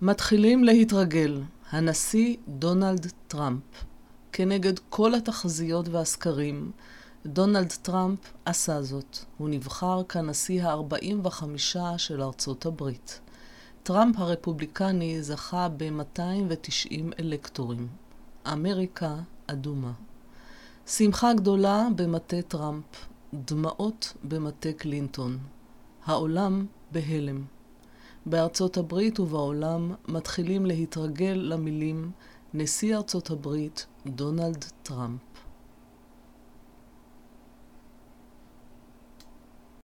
מתחילים להתרגל. הנשיא דונלד טראמפ. כנגד כל התחזיות והסקרים, דונלד טראמפ עשה זאת. הוא נבחר כנשיא ה-45 של ארצות הברית. טראמפ הרפובליקני זכה ב-290 אלקטורים. אמריקה אדומה. שמחה גדולה במטה טראמפ. דמעות במטה קלינטון. העולם בהלם. בארצות הברית ובעולם מתחילים להתרגל למילים נשיא ארצות הברית דונלד טראמפ.